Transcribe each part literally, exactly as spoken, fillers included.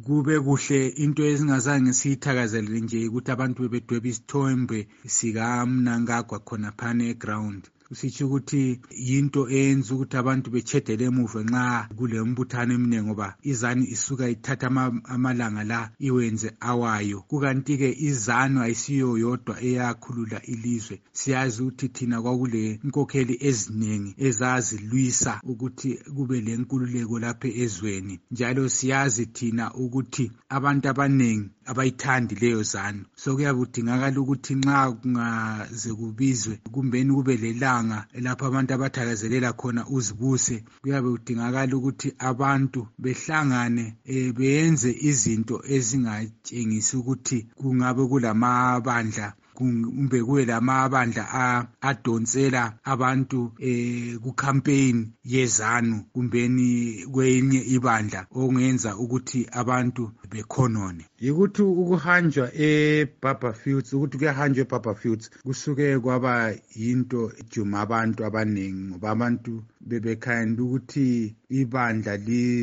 kube kuhle into ezingazange siyithakazelele nje ukuthi abantu bebedweba isithombe sikaMnangagwa khona phana eground. Usitsho ukuthi yinto eyenza ukuthi abantu bechedele emuva nxa kule mbuthano eminingi ngoba izanu isuka ithatha amalanga la iwenze awayo. Kukanti-ke izanu ayisiyo yodwa eyakhulula ilizwe. Siyazi ukuthi thina kwakule inkokheli eziningi ezazilwisa ukuthi kube le nkululeko lapha ezweni. Njalo siyazi thina ukuthi abantu abaningi abayithandi leyo zanu. So kuyabudingakala ukuthi nxa kungaze kubizwe kumbeni kube lela lapho abantu abathakazelela khona uzibuse, kuyabe kudingakala ukuthi abantu behlangane e, beyenze izinto ezingatshengisi ukuthi kungabe kulamabandla kumbe kuwe lamabandla adonsela abantu eh ku campaign yezanu kumbeni kwenye ibandla ongenza ukuthi abantu bekhonone. Yikuthi ukuhanjwa eBarberfields ukuthi kuyahanjwa eBarberfields kusuke kwaba yinto ejuma abantu abaningi ngoba abantu bebekhanda ukuthi ibandla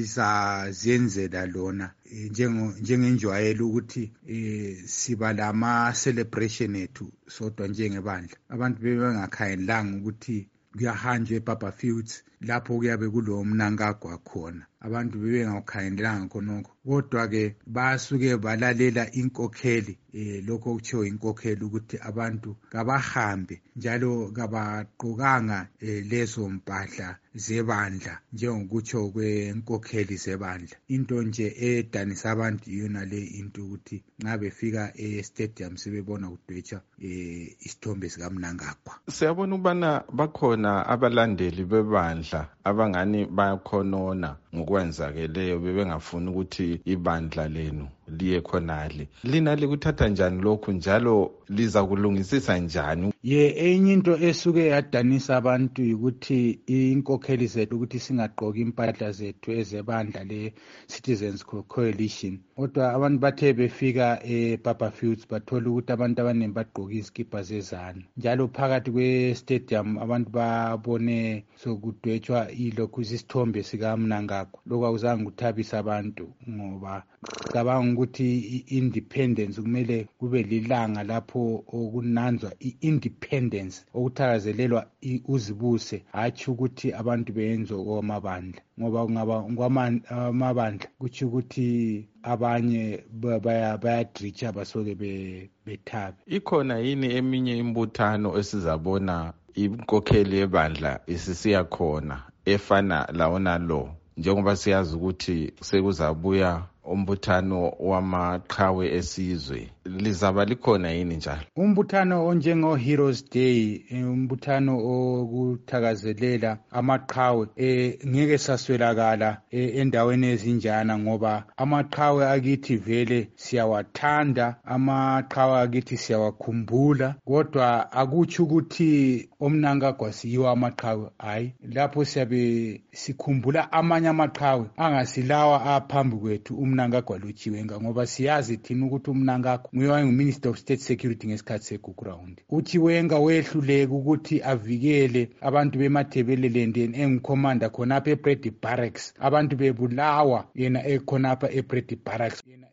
lizazenzela lona njengo njengenjwayelo ukuthi eh siba lama celebration ethu sodwa njengebandla. Abantu bebengakhangelanga ukuthi kuyahanjwa eBarberfields lapho kuyabe kulo Mnangagwa khona. Abantu bebengakhangelanga khonokho, kodwa ke basuke balalela inkokheli eh lokho kutsho inkokheli ukuthi abantu kabahambe njalo kabaqokanga eh, lezo mpahla zebandla njengokutsho kwenkokheli zebandla. Into nje edanisa abantu yona le into ukuthi nxa befika e-stadium sebebona kudwetshwa eh, isithombe sikaMnangagwa. Siyabona ubana bakhona abalandeli bebandla abangani bayakhonona ngokwenzakeleyo bebengafuni ukuthi ibandla lenu liye khonale. Lina likuthatha njani lokhu njalo liza kulungisisa njani? Ye enye into esuke yadanisa abantu ukuthi inkokheli zethu ukuthi singaqoki impahla zethu ezebandla le Citizens Coalition. Kodwa abantu bathe befika eBarberfields bathola ukuthi abantu abaningi bagqoka izikipa zezanu. Njalo phakathi kwe stadium abantu babone sokudwetshwa ilokhu isithombe sikaMnangagwa. Lokho akuzange kuthabisa abantu ngoba cabanga ukuthi i-independence kumele kube lilanga lapho okunanzwa i-independence okuthakazelelwa uzibuse, hatshi ukuthi abantu beyenze okwamabandla ngoba kungaba kwamabandla kuthi ukuthi abanye bayadricha basoke bethabe. Ikhona yini eminye imbuthano esizabona inkokheli yebandla isisiya khona efana lawona lo, njengoba siyazi ukuthi sekuzabuya umbuthano wamaqhawe esizwe, lizaba likhona yini njalo? Umbuthano onjengo Heroes Day, umbuthano okuthakazelela amaqhawe eh ngeke saswelakala endaweni ezinjana ngoba amaqhawe akithi vele siyawathanda, amaqhawe akithi siyawakhumbula, kodwa akuthi ukuthi oMnangagwa siyiwa amaqhawe. Hayi, lapho siyabe sikhumbula amanye amaqhawe angasilawa aphambi kwethu uMnangagwa lochiwenga ngoba siyazi thina ukuthi uMnangagwa nguye Minister of State Security ngesikhathi seGugu Round. uChiwenga wehluleka ukuthi avikele abantu beMathebeleland engicommander khonapha eBrady Barracks, abantu bebulawa yena ekhonapha eBrady Barracks.